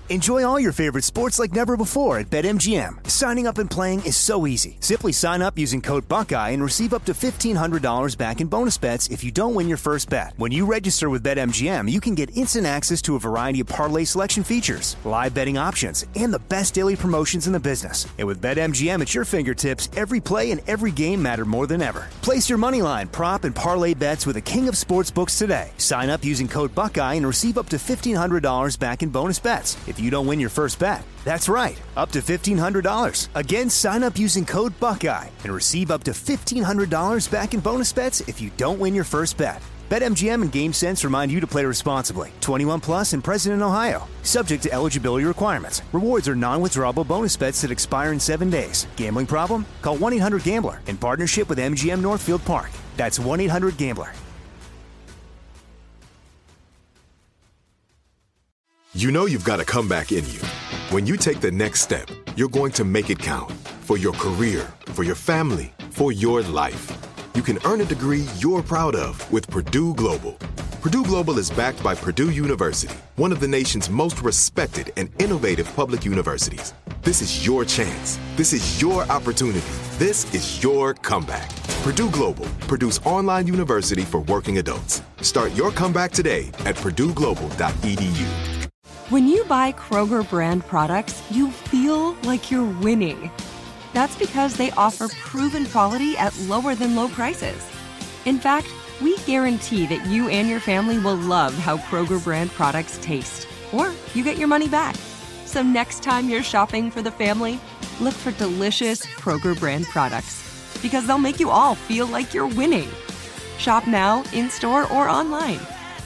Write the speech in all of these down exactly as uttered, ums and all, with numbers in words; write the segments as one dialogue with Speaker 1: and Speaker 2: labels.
Speaker 1: Enjoy all your favorite sports like never before at BetMGM. Signing up and playing is so easy. Simply sign up using code Buckeye and receive up to fifteen hundred dollars back in bonus bets if you don't win your first bet. When you register with BetMGM, you can get instant access to a variety of parlay selection features, live betting options, and the best daily promotions in the business. And with BetMGM at your fingertips, every play and every game matter more than ever. Place your moneyline, prop, and parlay bets with the king of sportsbooks today. Sign up using code Buckeye and receive up to fifteen hundred dollars back in bonus bets if you don't win your first bet. That's right, up to fifteen hundred dollars. Again, sign up using code Buckeye and receive up to fifteen hundred dollars back in bonus bets if you don't win your first bet. BetMGM and GameSense remind you to play responsibly. twenty-one plus and present in Ohio. Subject to eligibility requirements. Rewards are non-withdrawable bonus bets that expire in seven days. Gambling problem? Call one eight hundred gambler in partnership with M G M Northfield Park. That's one eight hundred gambler.
Speaker 2: You know you've got a comeback in you. When you take the next step, you're going to make it count. For your career, for your family, for your life. You can earn a degree you're proud of with Purdue Global. Purdue Global is backed by Purdue University, one of the nation's most respected and innovative public universities. This is your chance. This is your opportunity. This is your comeback. Purdue Global, Purdue's online university for working adults. Start your comeback today at purdue global dot e d u.
Speaker 3: When you buy Kroger brand products, you feel like you're winning. That's because they offer proven quality at lower than low prices. In fact, we guarantee that you and your family will love how Kroger brand products taste, or you get your money back. So next time you're shopping for the family, look for delicious Kroger brand products, because they'll make you all feel like you're winning. Shop now, in-store, or online.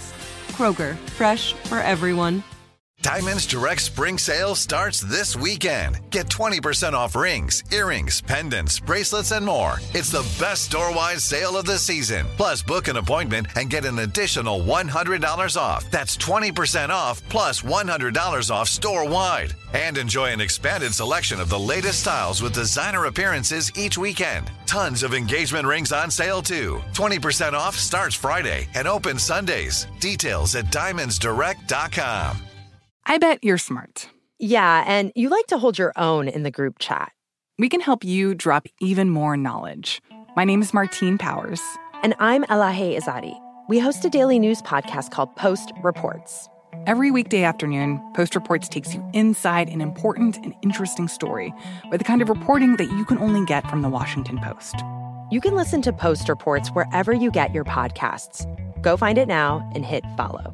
Speaker 3: Kroger, fresh for everyone.
Speaker 4: Diamonds Direct Spring Sale starts this weekend. Get twenty percent off rings, earrings, pendants, bracelets, and more. It's the best store-wide sale of the season. Plus, book an appointment and get an additional one hundred dollars off. That's twenty percent off plus one hundred dollars off store-wide. And enjoy an expanded selection of the latest styles with designer appearances each weekend. Tons of engagement rings on sale, too. twenty percent off starts Friday and opens Sundays. Details at diamonds direct dot com.
Speaker 5: I bet you're smart.
Speaker 6: Yeah, and you like to hold your own in the group chat.
Speaker 5: We can help you drop even more knowledge. My name is Martine Powers.
Speaker 6: And I'm Elahe Izadi. We host a daily news podcast called Post Reports.
Speaker 5: Every weekday afternoon, Post Reports takes you inside an important and interesting story with the kind of reporting that you can only get from the Washington Post.
Speaker 6: You can listen to Post Reports wherever you get your podcasts. Go find it now and hit follow.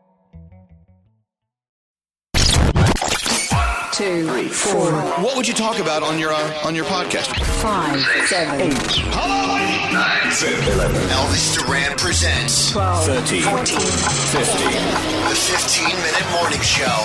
Speaker 7: Two, three, four.
Speaker 8: What would you talk about on your uh, on your podcast?
Speaker 7: Five, seven, eight.
Speaker 8: Hello, nine, seven, eleven. Elvis Duran presents
Speaker 7: twelve,
Speaker 8: thirteen,
Speaker 7: fourteen,
Speaker 8: fifteen. The fifteen-minute morning show.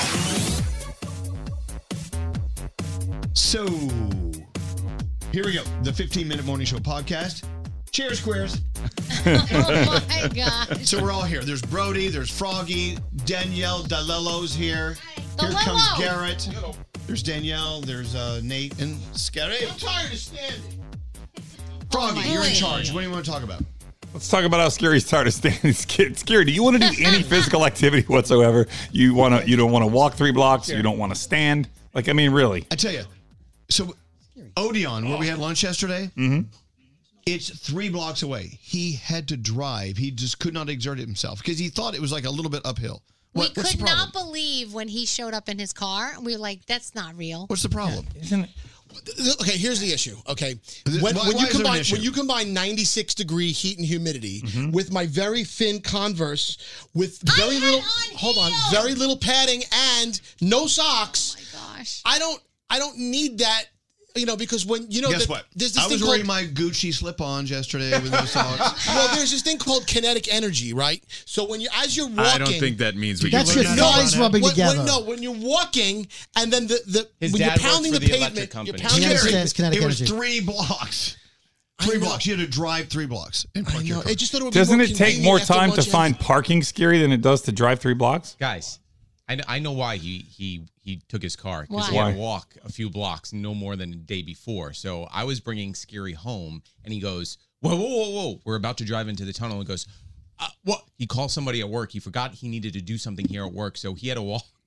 Speaker 9: So, here we go. The fifteen-minute morning show podcast. Cheers, queers.
Speaker 10: Oh my God.
Speaker 9: So we're all here. There's Brody, there's Froggy, Danielle Dalello's here. Here
Speaker 10: Dalello.
Speaker 9: comes Garrett. There's Danielle, there's uh, Nate, and Scary. I'm tired of standing. Froggy,
Speaker 10: Oh,
Speaker 9: you're in
Speaker 10: boy.
Speaker 9: charge. What do you want to talk about?
Speaker 11: Let's talk about how Scary's tired of standing. Scary, do you want to do any physical activity whatsoever? You want to? You don't want to walk three blocks. You don't want to stand. Like, I mean, really.
Speaker 9: I tell you. So, Odeon, where we had lunch yesterday,
Speaker 11: mm-hmm.
Speaker 9: it's three blocks away. He had to drive. He just could not exert himself because he thought it was like a little bit uphill. What,
Speaker 10: we
Speaker 9: what's
Speaker 10: could
Speaker 9: the problem?
Speaker 10: not believe when he showed up in his car. We were like, that's not real.
Speaker 9: What's the problem?
Speaker 11: Isn't it?
Speaker 12: Okay, here's the issue. Okay,
Speaker 9: Is it-
Speaker 12: when,
Speaker 9: why-
Speaker 12: when
Speaker 9: why
Speaker 12: you
Speaker 9: is there an
Speaker 12: combine
Speaker 9: issue?
Speaker 12: when you combine ninety-six degree heat and humidity
Speaker 9: Mm-hmm.
Speaker 12: with my very thin Converse with very little hold on, very little padding and no socks.
Speaker 10: Oh my gosh!
Speaker 12: I don't I don't need that. You know, because when you know,
Speaker 9: Guess
Speaker 12: the,
Speaker 9: what?
Speaker 12: There's this
Speaker 9: I
Speaker 12: thing
Speaker 9: was
Speaker 12: called,
Speaker 9: wearing my Gucci slip-ons yesterday with no socks.
Speaker 12: well, there's this thing called kinetic energy, right? So when you as you're walking,
Speaker 13: I don't think that means we
Speaker 14: That's
Speaker 13: can
Speaker 14: your
Speaker 13: learn that.
Speaker 14: thighs rubbing
Speaker 12: when,
Speaker 14: together.
Speaker 12: When, no, when you're walking and then the, the
Speaker 13: His
Speaker 12: when you're
Speaker 13: dad
Speaker 12: pounding
Speaker 13: works
Speaker 12: the,
Speaker 13: for the electric
Speaker 12: pavement, you're
Speaker 13: company.
Speaker 12: pounding
Speaker 14: He
Speaker 12: the
Speaker 14: understands kinetic
Speaker 9: It was
Speaker 14: energy.
Speaker 9: three blocks.
Speaker 12: I
Speaker 9: Three
Speaker 12: know.
Speaker 9: blocks. You had to drive three blocks and
Speaker 12: I
Speaker 9: park your
Speaker 12: know.
Speaker 9: car.
Speaker 12: I just thought it would be
Speaker 11: Doesn't
Speaker 12: more
Speaker 11: it take
Speaker 12: convenient
Speaker 11: more
Speaker 12: after
Speaker 11: time to
Speaker 12: lunch
Speaker 11: find
Speaker 12: and-
Speaker 11: parking, Scary, than it does to drive three blocks?
Speaker 13: Guys, I know, I know why he he he took his car because
Speaker 10: Why?
Speaker 13: he had to
Speaker 11: Why?
Speaker 13: walk a few blocks no more than a day before. So I was bringing Scary home, and he goes, "Whoa, whoa, whoa, whoa!" We're about to drive into the tunnel, and goes, uh, "What?" He called somebody at work. He forgot he needed to do something here at work, so he had to walk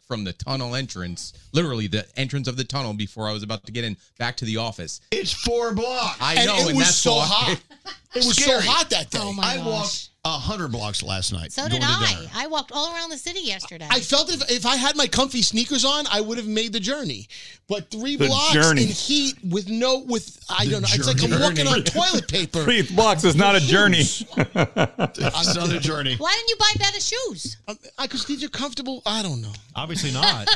Speaker 13: from the tunnel entrance, literally the entrance of the tunnel before I was about to get in, back to the office.
Speaker 9: It's four blocks.
Speaker 13: I
Speaker 12: And
Speaker 13: know,
Speaker 12: it
Speaker 13: and
Speaker 12: was
Speaker 13: that's
Speaker 12: so
Speaker 13: why-
Speaker 12: hot. It was
Speaker 9: Scary.
Speaker 12: so hot that day.
Speaker 10: Oh, my
Speaker 9: I
Speaker 10: gosh.
Speaker 9: walked a hundred blocks last night.
Speaker 10: So
Speaker 9: going
Speaker 10: did
Speaker 9: to
Speaker 10: I.
Speaker 9: dinner.
Speaker 10: I walked all around the city yesterday.
Speaker 12: I felt if, if I had my comfy sneakers on, I would have made the journey. But three
Speaker 11: The
Speaker 12: blocks
Speaker 11: journey.
Speaker 12: in heat with no, with, I
Speaker 9: The
Speaker 12: don't know, it's like I'm
Speaker 9: journey.
Speaker 12: walking on toilet paper.
Speaker 11: Three blocks is not a journey.
Speaker 9: It's another journey.
Speaker 10: Why didn't you buy better shoes?
Speaker 12: Because these are comfortable. I don't know.
Speaker 14: Obviously not.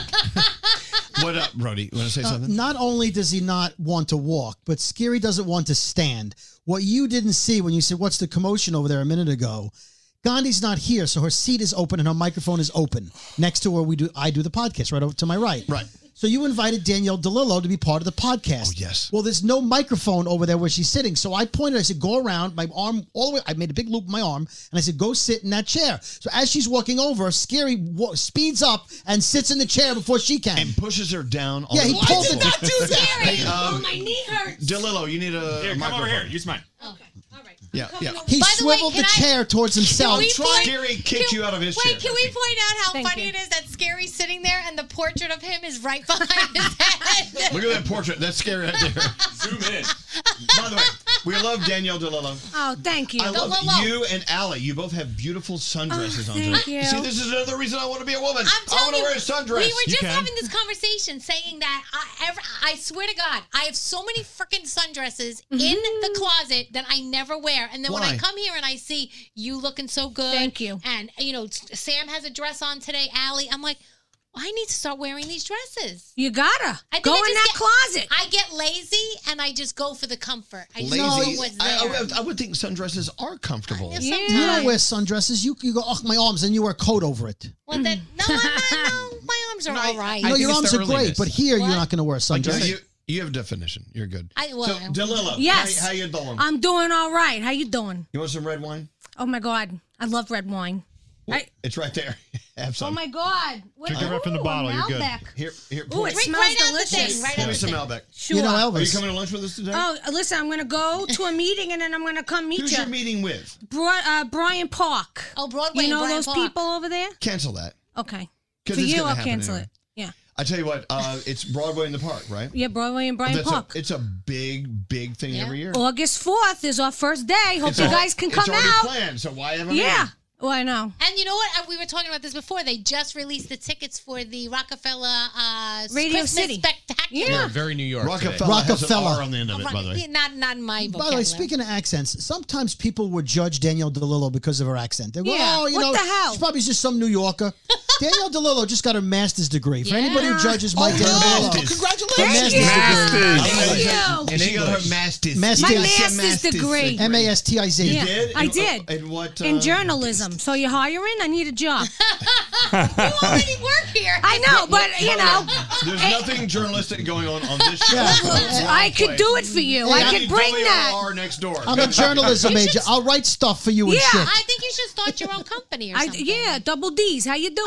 Speaker 9: What up, Brody? You want to say
Speaker 15: Uh,
Speaker 9: something?
Speaker 15: not only does he not want to walk, but Scary doesn't want to stand. What you didn't see when you said, what's the commotion over there a minute ago? Gandhi's not here, so her seat is open and her microphone is open. Next to where we do, I do the podcast, right over to my right.
Speaker 9: Right.
Speaker 15: So you invited Danielle DeLillo to be part of the podcast.
Speaker 9: Oh, yes.
Speaker 15: Well, there's no microphone over there where she's sitting. So I pointed, I said, go around, my arm all the way. I made a big loop with my arm, and I said, go sit in that chair. So as she's walking over, Scary wa- speeds up and sits in the chair before she can.
Speaker 9: And pushes her down. On
Speaker 15: Yeah,
Speaker 9: the
Speaker 15: he pulled
Speaker 9: floor.
Speaker 15: it. Not do that.
Speaker 9: Hey, um,
Speaker 10: oh, my knee hurts.
Speaker 9: DeLillo, you need a
Speaker 14: Here, come
Speaker 9: microphone.
Speaker 14: over here. Use mine.
Speaker 10: Okay, all right.
Speaker 9: Yeah, yeah.
Speaker 15: He
Speaker 10: By the way,
Speaker 15: swiveled
Speaker 10: can
Speaker 15: the
Speaker 10: I-
Speaker 15: chair towards himself.
Speaker 10: we point-
Speaker 9: Scary kicked
Speaker 10: can-
Speaker 9: you out of his
Speaker 10: Wait,
Speaker 9: chair.
Speaker 10: can we point out how
Speaker 16: Thank
Speaker 10: funny
Speaker 16: you.
Speaker 10: it is that Scary's sitting there and the portrait of him is right behind his head?
Speaker 9: Look at that portrait. That's Scary right there.
Speaker 14: Zoom in.
Speaker 9: By the way, we love Danielle DeLillo.
Speaker 16: Oh, thank you.
Speaker 9: I love
Speaker 10: whoa, whoa.
Speaker 9: you and Allie. You both have beautiful sundresses
Speaker 16: Oh,
Speaker 9: on
Speaker 16: thank
Speaker 9: today.
Speaker 16: you.
Speaker 9: See, this is another reason I want to be a woman.
Speaker 10: I'm
Speaker 9: I
Speaker 10: telling
Speaker 9: want to
Speaker 10: you,
Speaker 9: wear a sundress.
Speaker 10: we were
Speaker 9: You
Speaker 10: just
Speaker 9: can.
Speaker 10: having this conversation saying that I, ever, I swear to God, I have so many freaking sundresses in the closet that I never wear. And then when I
Speaker 9: Why?
Speaker 10: come here and I see you looking so good.
Speaker 16: Thank you.
Speaker 10: And, you know, Sam has a dress on today, Allie. I'm like, I need to start wearing these dresses.
Speaker 16: You gotta
Speaker 10: I think
Speaker 16: go
Speaker 10: I
Speaker 16: in
Speaker 10: just
Speaker 16: that
Speaker 10: get-
Speaker 16: closet.
Speaker 10: I get lazy and I just go for the comfort. I just
Speaker 9: Lazy.
Speaker 10: go what's
Speaker 9: I, I
Speaker 10: there.
Speaker 9: would- I would think sundresses are comfortable.
Speaker 10: Yeah,
Speaker 16: Yeah.
Speaker 15: You don't
Speaker 10: sometimes.
Speaker 15: wear sundresses. You you go, oh, my arms, and you wear a coat over it.
Speaker 10: Well, then, no, no, no, my arms are all right.
Speaker 12: I
Speaker 15: no,
Speaker 12: think
Speaker 15: your
Speaker 12: it's
Speaker 15: arms
Speaker 12: the
Speaker 15: are great,
Speaker 12: earliness.
Speaker 15: but here
Speaker 10: What?
Speaker 15: you're not going to wear a
Speaker 9: Like,
Speaker 15: sundress.
Speaker 9: you, you have a definition. You're good.
Speaker 10: I- well,
Speaker 9: so, DeLillo,
Speaker 16: Yes.
Speaker 9: how, how you doing?
Speaker 16: I'm doing all right. How you doing?
Speaker 9: You want some red wine?
Speaker 16: Oh my God, I love red wine. I,
Speaker 9: It's right there. Have
Speaker 16: oh
Speaker 9: some.
Speaker 16: my God. What,
Speaker 14: Drink it right from the
Speaker 16: ooh,
Speaker 14: bottle,
Speaker 16: a
Speaker 14: you're good.
Speaker 16: Malbec.
Speaker 9: Here, here.
Speaker 16: Ooh,
Speaker 9: pour
Speaker 16: it
Speaker 9: it.
Speaker 10: Right,
Speaker 16: smells
Speaker 10: right out the
Speaker 16: delicious.
Speaker 10: thing, right
Speaker 9: Give
Speaker 10: out
Speaker 9: me
Speaker 10: the
Speaker 9: some
Speaker 10: thing.
Speaker 9: Malbec.
Speaker 16: Sure.
Speaker 15: You know
Speaker 9: Are you
Speaker 15: Elvis.
Speaker 9: coming to lunch with us today?
Speaker 16: Oh, listen, I'm gonna go to a meeting and then I'm gonna come meet
Speaker 9: Who's
Speaker 16: you.
Speaker 9: your meeting with?
Speaker 16: Bri- uh, Brian Park.
Speaker 10: Oh, Broadway.
Speaker 16: You know
Speaker 10: Brian
Speaker 16: those
Speaker 10: Park.
Speaker 16: people over there?
Speaker 9: Cancel that.
Speaker 16: Okay.
Speaker 9: 'Cause
Speaker 16: For
Speaker 9: it's
Speaker 16: you,
Speaker 9: gonna
Speaker 16: I'll
Speaker 9: happen
Speaker 16: cancel
Speaker 9: anyway.
Speaker 16: it. Yeah.
Speaker 9: I tell you what, uh, it's Broadway in the Park, right?
Speaker 16: Yeah, Broadway and Brian
Speaker 9: That's
Speaker 16: Park.
Speaker 9: A, it's a big, big thing
Speaker 10: Yeah.
Speaker 9: every year.
Speaker 16: August fourth is our first day. Hope
Speaker 9: It's
Speaker 16: you
Speaker 9: al-
Speaker 16: guys can come
Speaker 9: it's already
Speaker 16: out.
Speaker 9: planned, so why haven't
Speaker 16: Yeah.
Speaker 9: we?
Speaker 16: Well, I know.
Speaker 10: And you know what? Uh, We were talking about this before. They just released the tickets for the Rockefeller uh,
Speaker 16: Radio
Speaker 10: Christmas
Speaker 16: City.
Speaker 10: Spectacular.
Speaker 16: Yeah.
Speaker 13: Very New York. today.
Speaker 9: Rockefeller, has an
Speaker 15: Rockefeller.
Speaker 9: R on the end of it, by the way.
Speaker 10: Not, not in my
Speaker 15: By the way,
Speaker 10: vocabulary.
Speaker 15: speaking of accents, sometimes people would judge Danielle DeLillo because of her accent. They go,
Speaker 16: Yeah,
Speaker 15: oh, you
Speaker 16: what
Speaker 15: know,
Speaker 16: the hell?
Speaker 15: she's probably just some New Yorker. Danielle DeLillo just got her master's degree. For anybody who
Speaker 16: Yeah.
Speaker 15: judges my
Speaker 12: Oh,
Speaker 15: Danielle
Speaker 12: no.
Speaker 15: DeLillo.
Speaker 12: Congratulations.
Speaker 15: Her
Speaker 16: Thank
Speaker 15: master's
Speaker 16: you.
Speaker 15: degree.
Speaker 16: Thank you.
Speaker 9: And she got her master's.
Speaker 15: Master's.
Speaker 16: My
Speaker 15: My
Speaker 16: master's degree.
Speaker 15: M A S T I Z.
Speaker 16: Yeah,
Speaker 9: did?
Speaker 16: I
Speaker 9: In-
Speaker 16: did.
Speaker 9: In what? Uh,
Speaker 16: In journalism. So you're hiring? I need a job.
Speaker 10: You already work here.
Speaker 16: I know, but you know,
Speaker 9: There's nothing journalistic going on on this show.
Speaker 15: Yeah.
Speaker 16: I could do it for you. I could bring that.
Speaker 9: W R next door.
Speaker 15: I'm a journalism major. I'll write stuff for you and
Speaker 16: Yeah,
Speaker 15: shit.
Speaker 10: I think you should start your own company or
Speaker 16: I,
Speaker 10: something.
Speaker 16: yeah, double D's. How you doing?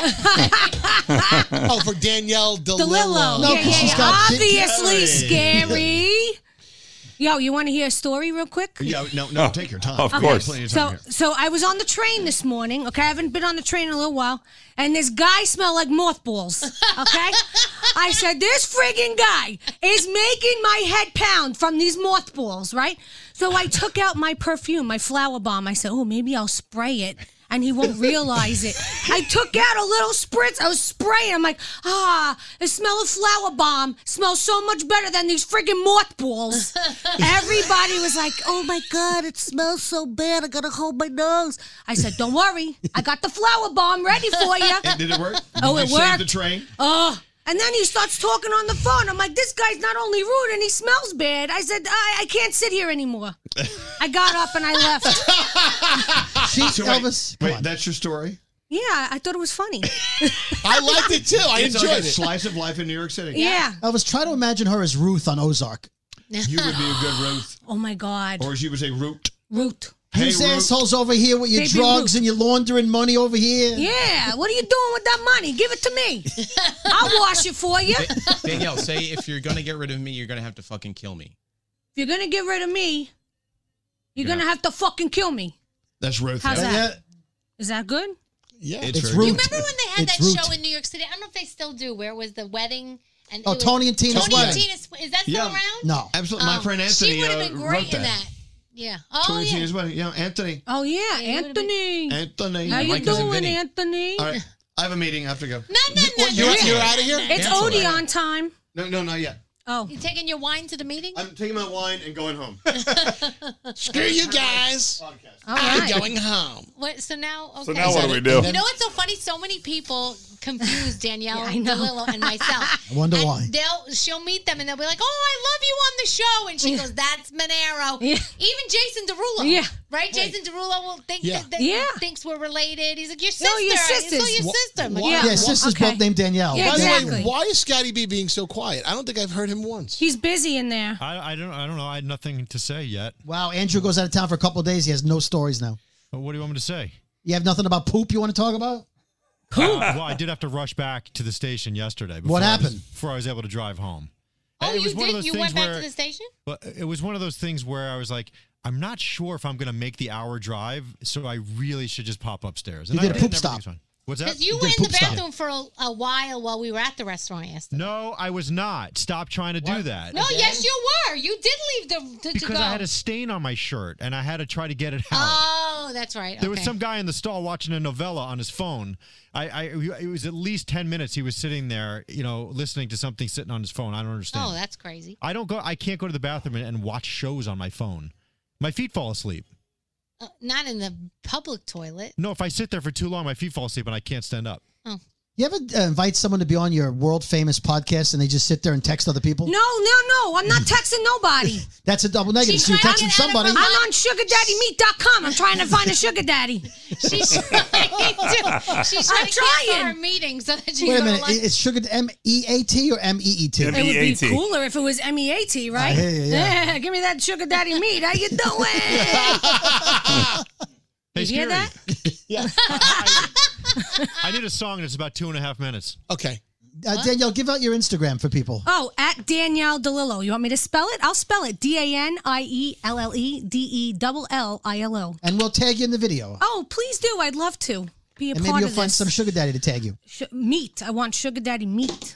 Speaker 12: Oh, for Danielle DeLillo.
Speaker 16: DeLillo.
Speaker 15: No,
Speaker 16: yeah,
Speaker 15: 'cause
Speaker 16: yeah,
Speaker 15: she's
Speaker 16: yeah.
Speaker 15: got big
Speaker 16: Obviously scary. Yo, you want to hear a story real quick?
Speaker 9: Yeah, no, no, take your time.
Speaker 11: Of
Speaker 9: We got
Speaker 11: course.
Speaker 9: plenty of time
Speaker 16: So,
Speaker 9: here.
Speaker 16: so I was on the train this morning. Okay, I haven't been on the train in a little while, and this guy smelled like mothballs. Okay, I said this friggin' guy is making my head pound from these mothballs, right? So I took out my perfume, my flower bomb. I said, oh, maybe I'll spray it. And he won't realize it. I took out a little spritz. I was spraying. I'm like, ah, the smell of flower bomb smells so much better than these friggin' mothballs. Everybody was like, oh my God, it smells so bad. I gotta hold my nose. I said, don't worry. I got the flower bomb ready for you.
Speaker 9: And did it work?
Speaker 16: Oh,
Speaker 9: Did
Speaker 16: it
Speaker 9: you save
Speaker 16: worked.
Speaker 9: the train?
Speaker 16: Oh. And then he starts talking on the phone. I'm like, this guy's not only rude and he smells bad. I said, I, I can't sit here anymore. I got up and I left.
Speaker 15: She's
Speaker 9: So wait,
Speaker 15: Elvis. Come
Speaker 9: wait,
Speaker 15: on.
Speaker 9: that's your story?
Speaker 16: Yeah, I thought it was funny.
Speaker 12: I liked it too. I
Speaker 9: it's
Speaker 12: enjoyed
Speaker 9: like a
Speaker 12: it.
Speaker 9: slice of life in New York City.
Speaker 16: Yeah.
Speaker 15: Elvis, try to imagine her as Ruth on Ozark.
Speaker 9: You would be a good Ruth.
Speaker 16: Oh my God.
Speaker 9: Or as you would say, Root.
Speaker 16: Root.
Speaker 9: Hey,
Speaker 15: These
Speaker 9: Ruth.
Speaker 15: assholes over here with your
Speaker 16: Baby
Speaker 15: drugs
Speaker 16: Ruth.
Speaker 15: and your laundering money over here.
Speaker 16: Yeah, what are you doing with that money? Give it to me. I'll wash it for you. If
Speaker 13: Danielle, say if you're gonna get rid of me, you're gonna have to fucking kill me.
Speaker 16: you're gonna get rid of me, you're
Speaker 13: Yeah.
Speaker 16: gonna have to fucking kill me.
Speaker 9: That's Ruth.
Speaker 16: How's
Speaker 9: yeah.
Speaker 16: that? Is that good?
Speaker 12: Yeah,
Speaker 9: It's,
Speaker 15: It's
Speaker 9: very
Speaker 15: root.
Speaker 10: You remember when they had
Speaker 15: It's
Speaker 10: that
Speaker 15: root.
Speaker 10: show in New York City? I don't know if they still do. Where it was the wedding? And
Speaker 15: Oh,
Speaker 10: it was-
Speaker 15: Tony and Tina's
Speaker 10: Tony
Speaker 15: wedding.
Speaker 10: and Tina's. Is that still
Speaker 9: Yeah.
Speaker 10: around?
Speaker 15: No.
Speaker 9: Absolutely. My
Speaker 10: Um,
Speaker 9: friend Anthony
Speaker 10: She would have
Speaker 9: uh,
Speaker 10: been
Speaker 9: wrote
Speaker 10: great
Speaker 9: that.
Speaker 10: in that. Yeah. Oh
Speaker 9: Tony
Speaker 10: yeah.
Speaker 9: Tina's wedding. Yeah, Anthony.
Speaker 16: Oh yeah,
Speaker 10: Yeah, you would've been-
Speaker 16: Anthony.
Speaker 9: Anthony.
Speaker 16: How you
Speaker 13: My cousin
Speaker 16: doing,
Speaker 13: Vinny.
Speaker 16: Anthony?
Speaker 9: All right. I have a meeting. I have to go.
Speaker 10: No, no, no.
Speaker 12: You're,
Speaker 10: no.
Speaker 12: you're out of here?
Speaker 16: It's
Speaker 9: Cancel
Speaker 16: Odie
Speaker 9: that.
Speaker 16: on time.
Speaker 9: No, no, not yet.
Speaker 16: Oh,
Speaker 10: You taking your wine to the meeting?
Speaker 9: I'm taking my wine and going home.
Speaker 12: Screw you guys.
Speaker 16: all
Speaker 12: I'm
Speaker 16: right.
Speaker 12: going home.
Speaker 10: What, so now, okay.
Speaker 11: So now what do we do?
Speaker 10: You know what's so funny? So many people confuse Danielle
Speaker 16: Yeah, I know.
Speaker 10: DeLillo and myself.
Speaker 15: I wonder
Speaker 10: And
Speaker 15: why.
Speaker 10: They'll she'll meet them and they'll be like, "Oh, I love you on the show," and she goes, "That's Monero."
Speaker 16: Yeah.
Speaker 10: Even Jason Derulo,
Speaker 16: Yeah.
Speaker 10: right? Jason Derulo will think
Speaker 12: Yeah.
Speaker 10: that, that
Speaker 16: Yeah.
Speaker 10: thinks we're related. He's like, "Your sister."
Speaker 16: No, your
Speaker 10: I-
Speaker 16: sisters.
Speaker 10: So your
Speaker 12: Wha-
Speaker 10: sister. I'm like,
Speaker 12: why-
Speaker 10: yeah.
Speaker 15: Yeah,
Speaker 10: well,
Speaker 15: sisters
Speaker 16: okay.
Speaker 15: both named Danielle.
Speaker 16: Yeah,
Speaker 12: By the
Speaker 16: exactly.
Speaker 12: way, why is Scotty B being so quiet? I don't think I've heard him once.
Speaker 16: He's busy in there.
Speaker 14: I, I don't I don't know. I had nothing to say yet.
Speaker 15: Wow, Andrew goes out of town for a couple of days. He has no stories now.
Speaker 14: But what do you want me to say?
Speaker 15: You have nothing about poop you want to talk about?
Speaker 14: Uh, well, I did have to rush back to the station yesterday. before
Speaker 15: What
Speaker 14: I was-
Speaker 15: happened?
Speaker 14: before I was able to drive home.
Speaker 10: Oh,
Speaker 14: It
Speaker 10: you
Speaker 14: was one of
Speaker 10: did?
Speaker 14: those
Speaker 10: You
Speaker 14: things
Speaker 10: went back
Speaker 14: where-
Speaker 10: to the station?
Speaker 14: Well, it was one of those things where I was like, I'm not sure if I'm going to make the hour drive, so I really should just pop upstairs.
Speaker 15: You
Speaker 14: And
Speaker 15: did
Speaker 14: I
Speaker 15: a poop
Speaker 14: and
Speaker 15: stop.
Speaker 14: everything's fine. What's that?
Speaker 10: Because you
Speaker 15: did
Speaker 10: were in the
Speaker 15: poop stop.
Speaker 10: bathroom for a, a while while we were at the restaurant yesterday.
Speaker 14: No, I was not. Stop trying to do that.
Speaker 10: No, yes, you were. You did leave the to, to
Speaker 14: Because
Speaker 10: go.
Speaker 14: I had a stain on my shirt and I had to try to get it out.
Speaker 10: Oh, that's right.
Speaker 14: There was
Speaker 10: Okay.
Speaker 14: some guy in the stall watching a novella on his phone. I, I, it was at least ten minutes. He was sitting there, you know, listening to something sitting on his phone. I don't understand.
Speaker 10: Oh, that's crazy.
Speaker 14: I don't go. I can't go to the bathroom and, and watch shows on my phone. My feet fall asleep.
Speaker 10: Uh, not in the public toilet.
Speaker 14: No, if I sit there for too long, my feet fall asleep and I can't stand up.
Speaker 10: Oh.
Speaker 15: You ever uh, invite someone to be on your world famous podcast and they just sit there and text other people?
Speaker 16: No, no, no. I'm not texting nobody.
Speaker 15: That's a double negative.
Speaker 10: She's
Speaker 15: So you're
Speaker 10: trying to
Speaker 15: texting
Speaker 10: get out of
Speaker 15: somebody.
Speaker 10: her
Speaker 16: I'm on sugar daddy meat dot com. I'm trying to find a sugar daddy.
Speaker 10: She's trying to, she's trying
Speaker 16: I'm
Speaker 10: to cancel
Speaker 16: trying.
Speaker 10: her meeting so that she
Speaker 15: Wait a
Speaker 10: can go
Speaker 15: minute.
Speaker 10: to lunch.
Speaker 15: Is sugar M E A T or M E E T?
Speaker 11: M-
Speaker 16: It would be
Speaker 11: M E A T.
Speaker 16: cooler if it was M E A T, right?
Speaker 15: I hear you, yeah.
Speaker 16: Give me that sugar daddy meat. How you doing?
Speaker 14: Hey,
Speaker 16: You hear
Speaker 14: Scary.
Speaker 16: that?
Speaker 12: Yeah.
Speaker 14: I need a song that's about two and a half minutes.
Speaker 12: Okay.
Speaker 15: Uh, Danielle, give out your Instagram for people.
Speaker 16: Oh, at Danielle DeLillo. You want me to spell it? I'll spell it. D A N I E L L E D E L L I L O.
Speaker 15: And we'll tag you in the video.
Speaker 16: Oh, please do. I'd love to be a
Speaker 15: And maybe
Speaker 16: part
Speaker 15: you'll
Speaker 16: of
Speaker 15: find
Speaker 16: this.
Speaker 15: some sugar daddy to tag you.
Speaker 16: Sh- meat. I want sugar daddy meat.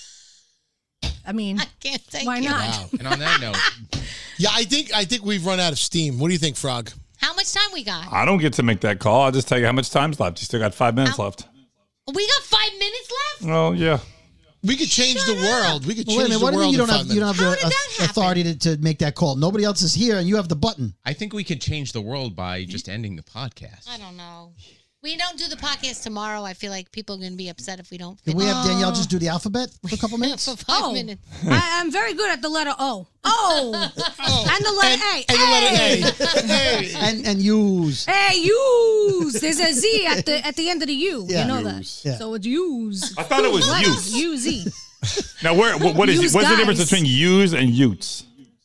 Speaker 16: I mean,
Speaker 10: I can't take
Speaker 16: why
Speaker 10: it.
Speaker 16: not?
Speaker 12: Wow.
Speaker 13: And on that note,
Speaker 12: Yeah, I think I think we've run out of steam. What do you think, Frog?
Speaker 10: How much time we got?
Speaker 11: I don't get to make that call. I'll just tell you how much time's left. You still got five minutes
Speaker 10: Ow.
Speaker 11: left.
Speaker 10: We got five minutes left?
Speaker 11: Oh, yeah.
Speaker 12: We could change the world. We could
Speaker 15: Well,
Speaker 12: change
Speaker 15: wait a minute.
Speaker 12: the
Speaker 15: What do you
Speaker 12: world
Speaker 15: mean you
Speaker 12: in
Speaker 15: don't
Speaker 12: five
Speaker 15: have you don't
Speaker 12: minutes.
Speaker 15: have
Speaker 10: How
Speaker 15: the
Speaker 10: did that
Speaker 15: uh,
Speaker 10: happen?
Speaker 15: authority to, to make that call? Nobody else is here, and you have the button.
Speaker 13: I think we could change the world by just ending the podcast.
Speaker 10: I don't know. We don't do the podcast tomorrow. I feel like people are going to be upset if we don't.
Speaker 15: Can we have Danielle
Speaker 16: Oh.
Speaker 15: just do the alphabet for a couple minutes?
Speaker 10: for five
Speaker 16: Oh.
Speaker 10: minutes.
Speaker 16: I, I'm very good at the letter O. Oh. And the letter A.
Speaker 12: And the letter A. Hey.
Speaker 15: and and use.
Speaker 16: Hey, use. There's a Z at the at the end of the U.
Speaker 15: Yeah.
Speaker 16: You know
Speaker 11: Use.
Speaker 16: that.
Speaker 15: Yeah.
Speaker 16: So it's use.
Speaker 11: I thought it was
Speaker 16: Letters.
Speaker 11: use.
Speaker 16: U Z.
Speaker 11: Now, where? What, what is
Speaker 16: Use
Speaker 11: what's the difference
Speaker 16: guys.
Speaker 11: between use and utes?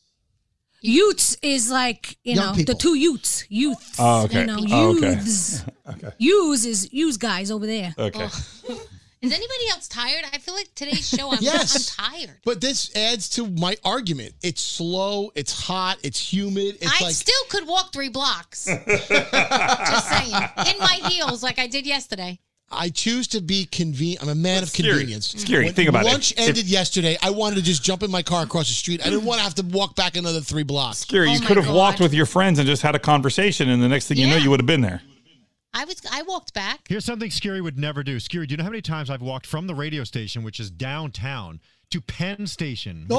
Speaker 16: Utes is like, you
Speaker 15: Young
Speaker 16: know,
Speaker 15: people.
Speaker 16: the two youths. Youths.
Speaker 11: Oh, okay.
Speaker 16: You know,
Speaker 11: Oh, okay.
Speaker 16: youths.
Speaker 11: Okay.
Speaker 16: Use is use guys over there.
Speaker 11: Okay.
Speaker 10: Is anybody else tired? I feel like today's show, I'm,
Speaker 12: Yes.
Speaker 10: I'm tired.
Speaker 12: But this adds to my argument. It's slow. It's hot. It's humid. It's
Speaker 10: I
Speaker 12: like
Speaker 10: still could walk three blocks. Just saying. In my heels like I did yesterday.
Speaker 12: I choose to be convenient. I'm a man of
Speaker 11: Scary.
Speaker 12: convenience.
Speaker 11: Scary.
Speaker 12: When
Speaker 11: Think about it.
Speaker 12: lunch
Speaker 11: If-
Speaker 12: ended yesterday, I wanted to just jump in my car across the street. I didn't want to have to walk back another three blocks.
Speaker 11: Scary.
Speaker 10: Oh
Speaker 11: you
Speaker 10: my
Speaker 11: could have
Speaker 10: God.
Speaker 11: walked with your friends and just had a conversation, and the next thing you know,
Speaker 10: Yeah.
Speaker 11: you would have been there.
Speaker 10: I was I walked back.
Speaker 14: Here's something Scary would never do. Scary, do you know how many times I've walked from the radio station, which is downtown, to Penn Station? Which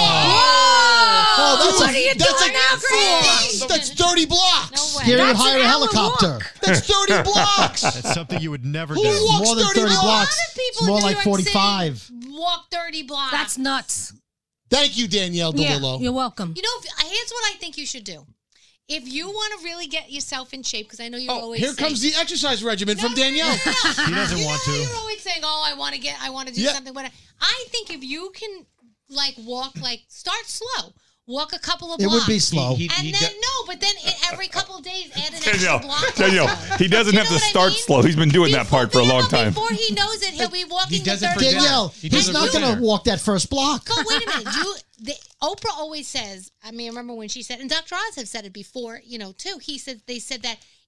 Speaker 15: Oh, that's
Speaker 16: What
Speaker 15: a,
Speaker 16: are you
Speaker 12: that's
Speaker 16: doing
Speaker 12: a-
Speaker 16: that for?
Speaker 12: That's thirty blocks.
Speaker 10: No way.
Speaker 15: Scary would
Speaker 16: That's
Speaker 15: hire
Speaker 16: an
Speaker 15: a
Speaker 16: hour
Speaker 15: helicopter.
Speaker 16: walk.
Speaker 12: That's thirty blocks.
Speaker 14: That's something you would never
Speaker 12: Who
Speaker 14: do.
Speaker 12: walks
Speaker 15: More than
Speaker 12: thirty
Speaker 15: thirty
Speaker 12: blocks?
Speaker 15: blocks.
Speaker 10: How do people
Speaker 15: It's more
Speaker 10: in
Speaker 15: like
Speaker 10: New York
Speaker 15: forty-five.
Speaker 10: City walk thirty blocks?
Speaker 16: That's nuts.
Speaker 12: Thank you, Danielle
Speaker 16: Yeah,
Speaker 12: DeLillo.
Speaker 16: you're welcome.
Speaker 10: You know, if, here's what I think you should do. If you want to really get yourself in shape, because I know you're
Speaker 12: Oh,
Speaker 10: always
Speaker 12: here
Speaker 10: saying,
Speaker 12: comes the exercise regimen from Danielle.
Speaker 14: He doesn't
Speaker 10: you
Speaker 14: want
Speaker 10: know,
Speaker 14: to.
Speaker 10: You're always saying, "Oh, I want to get, I want to do
Speaker 12: Yeah.
Speaker 10: something." But I think if you can, like, walk, like, start slow, walk a couple of
Speaker 15: It
Speaker 10: blocks.
Speaker 15: would be slow.
Speaker 13: He-
Speaker 10: And
Speaker 13: he
Speaker 10: then
Speaker 13: do-
Speaker 10: no, but then it, every couple of days, add an extra
Speaker 11: Danielle,
Speaker 10: block.
Speaker 11: Danielle, he doesn't
Speaker 10: You
Speaker 11: have
Speaker 10: know
Speaker 11: to
Speaker 10: what I
Speaker 11: start
Speaker 10: mean?
Speaker 11: slow. He's been doing that part for a long time.
Speaker 10: Before he knows it, he'll be walking
Speaker 13: does
Speaker 10: the
Speaker 13: it for
Speaker 10: thirty
Speaker 13: dinner.
Speaker 15: Danielle,
Speaker 13: He
Speaker 15: he's
Speaker 13: does it
Speaker 15: not
Speaker 13: for
Speaker 15: going to
Speaker 13: dinner.
Speaker 15: walk that first block.
Speaker 10: But wait a minute, you. The, Oprah always says. I mean, I remember when she said, and Doctor Oz have said it before, you know, too. He said they said that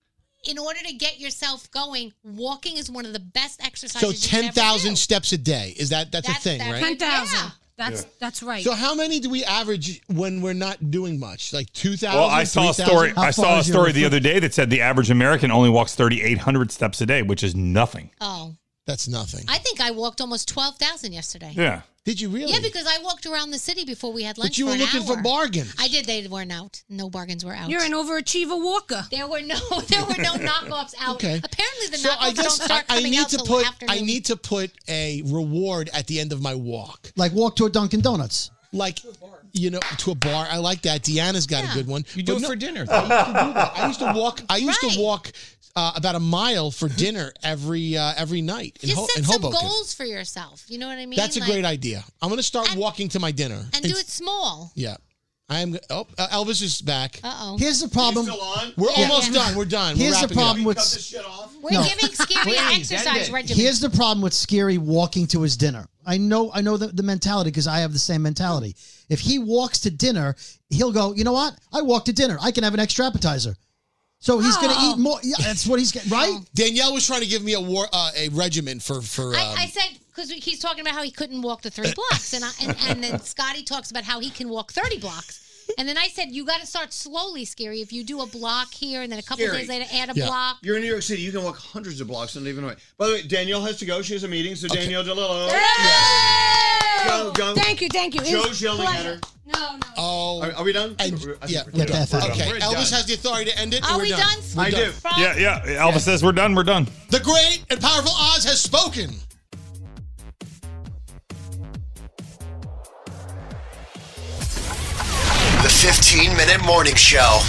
Speaker 10: in order to get yourself going, walking is one of the best exercises.
Speaker 12: So
Speaker 10: you can
Speaker 12: ten
Speaker 10: ever do.
Speaker 12: thousand steps a day. Is that that's,
Speaker 10: That's-
Speaker 12: a thing,
Speaker 10: that's
Speaker 12: right?
Speaker 10: ten thousand.
Speaker 16: Yeah. That's
Speaker 12: Yeah.
Speaker 16: that's right.
Speaker 12: So how many do we average when we're not doing much? Like two thousand?
Speaker 11: Well, I saw a story. I saw a story the other day that said the average American only walks thirty-eight hundred steps a day, which is nothing.
Speaker 10: Oh.
Speaker 12: That's nothing.
Speaker 10: I think I walked almost twelve thousand yesterday.
Speaker 11: Yeah.
Speaker 12: Did you really?
Speaker 10: Yeah, because I walked around the city before we had lunch.
Speaker 12: But you
Speaker 10: for
Speaker 12: were
Speaker 10: an
Speaker 12: looking for
Speaker 10: hour.
Speaker 12: bargains.
Speaker 10: I did. They weren't out. No bargains were out.
Speaker 16: You're an overachiever walker.
Speaker 10: There were no. There were no knockoffs out.
Speaker 12: Okay.
Speaker 10: Apparently, the
Speaker 12: So
Speaker 10: knockoffs
Speaker 12: I guess
Speaker 10: don't start
Speaker 12: I, I
Speaker 10: coming
Speaker 12: need
Speaker 10: out
Speaker 12: to
Speaker 10: till
Speaker 12: put
Speaker 10: afternoon.
Speaker 12: I need to put a reward at the end of my walk.
Speaker 15: Like walk to a Dunkin' Donuts.
Speaker 12: Like, you know, to a bar. I like that. Deanna's got a good one.
Speaker 13: You do
Speaker 12: But
Speaker 13: it
Speaker 12: no,
Speaker 13: for dinner.
Speaker 12: I used to do that. I used to walk. I used to walk uh, about a mile for dinner every uh, every night in,
Speaker 10: Just
Speaker 12: Ho-
Speaker 10: set
Speaker 12: in
Speaker 10: some
Speaker 12: Hoboken.
Speaker 10: goals for yourself. You know what I mean?
Speaker 12: That's a
Speaker 10: Like-
Speaker 12: great idea. I'm going to start walking to my dinner.
Speaker 10: And do it small.
Speaker 12: Yeah. I am. Oh, uh, Elvis is back.
Speaker 10: Uh oh.
Speaker 15: Here's the problem.
Speaker 12: We're
Speaker 15: Yeah.
Speaker 12: almost done. We're done.
Speaker 15: Here's
Speaker 12: We're
Speaker 15: the
Speaker 12: wrapping
Speaker 15: problem
Speaker 12: it up.
Speaker 15: with.
Speaker 10: We're
Speaker 15: No.
Speaker 10: giving Scary an
Speaker 15: Please,
Speaker 10: exercise
Speaker 15: end it.
Speaker 10: regimen.
Speaker 15: Here's the problem with Scary walking to his dinner. I know, I know the, the mentality because I have the same mentality. If he walks to dinner, he'll go, you know what? I walked to dinner. I can have an extra appetizer. So he's going to
Speaker 10: Oh.
Speaker 15: eat more. Yeah, that's what he's getting, right?
Speaker 12: Danielle was trying to give me a war, uh, a regimen for for. Um,
Speaker 10: I, I said because he's talking about how he couldn't walk the three blocks, and I, and, and then Scotty talks about how he can walk thirty blocks. And then I said, you got to start slowly, Scary. If you do a block here and then a couple
Speaker 9: Scary.
Speaker 10: days later add a
Speaker 9: Yeah.
Speaker 10: block.
Speaker 9: You're in New York City. You can walk hundreds of blocks and not even know it. By the way, Danielle has to go. She has a meeting. So Danielle DeLillo. Go, go.
Speaker 16: Thank you, thank you. It was
Speaker 9: Joe's yelling at her.
Speaker 16: No, no.
Speaker 12: Oh,
Speaker 9: Are, are we done?
Speaker 12: And,
Speaker 9: We're- I
Speaker 12: yeah,
Speaker 9: think
Speaker 12: we're
Speaker 9: we're
Speaker 12: done.
Speaker 9: done.
Speaker 12: Okay,
Speaker 9: We're
Speaker 12: Elvis
Speaker 9: done.
Speaker 12: has the authority to end it. and
Speaker 10: Are
Speaker 12: we're
Speaker 10: we
Speaker 12: done.
Speaker 10: done?
Speaker 12: We're
Speaker 9: I
Speaker 12: done.
Speaker 9: do.
Speaker 11: Yeah, yeah. Elvis says we're done. We're done.
Speaker 12: The great and powerful Oz has spoken.
Speaker 8: The fifteen minute Morning Show.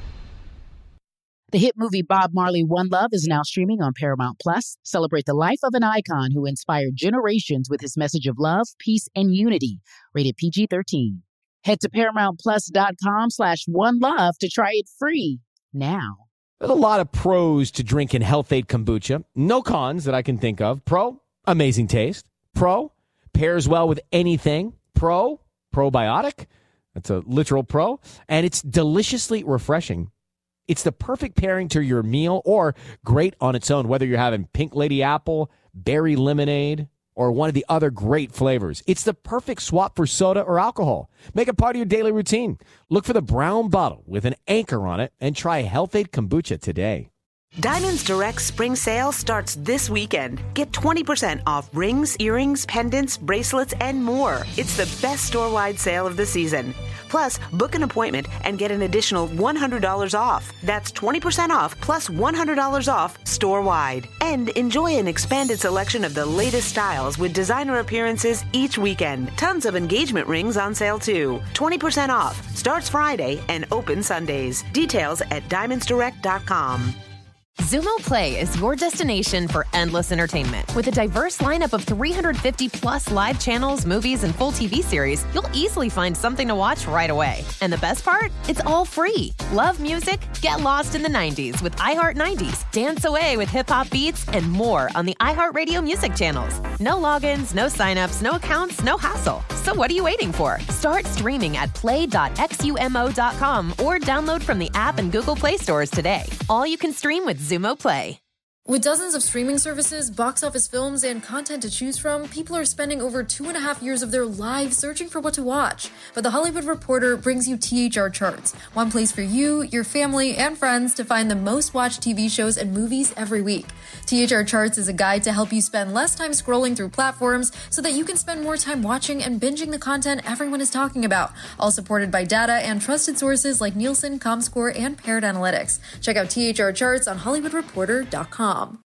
Speaker 17: The hit movie Bob Marley One Love is now streaming on Paramount Plus. Celebrate the life of an icon who inspired generations with his message of love, peace, and unity. Rated P G thirteen. Head to ParamountPlus.com slash One Love to try it free now.
Speaker 18: There's a lot of pros to drinking Health-Ade kombucha. No cons that I can think of. Pro, amazing taste. Pro, pairs well with anything. Pro, probiotic. That's a literal pro. And it's deliciously refreshing. It's the perfect pairing to your meal or great on its own, whether you're having pink lady apple, berry lemonade, or one of the other great flavors. It's the perfect swap for soda or alcohol. Make it part of your daily routine. Look for the brown bottle with an anchor on it and try Health-Ade kombucha today.
Speaker 19: Diamonds Direct spring sale starts this weekend. Get twenty percent off rings, earrings, pendants, bracelets, and more. It's the best store-wide sale of the season. Plus, book an appointment and get an additional one hundred dollars off. That's twenty percent off plus one hundred dollars off store-wide. And enjoy an expanded selection of the latest styles with designer appearances each weekend. Tons of engagement rings on sale too. twenty percent off. Starts Friday and open Sundays. Details at diamonds direct dot com.
Speaker 6: Zumo Play is your destination for endless entertainment. With a diverse lineup of three hundred fifty plus live channels, movies, and full T V series, you'll easily find something to watch right away. And the best part? It's all free. Love music? Get lost in the nineties with iHeart nineties. Dance away with hip-hop beats and more on the iHeartRadio music channels. No logins, no signups, no accounts, no hassle. So what are you waiting for? Start streaming at play dot xumo dot com or download from the app and Google Play stores today. All you can stream with Zumo Play.
Speaker 20: With dozens of streaming services, box office films, and content to choose from, people are spending over two and a half years of their lives searching for what to watch. But The Hollywood Reporter brings you T H R Charts, one place for you, your family, and friends to find the most watched T V shows and movies every week. T H R Charts is a guide to help you spend less time scrolling through platforms so that you can spend more time watching and binging the content everyone is talking about, all supported by data and trusted sources like Nielsen, ComScore, and Paired Analytics. Check out T H R Charts on Hollywood Reporter dot com.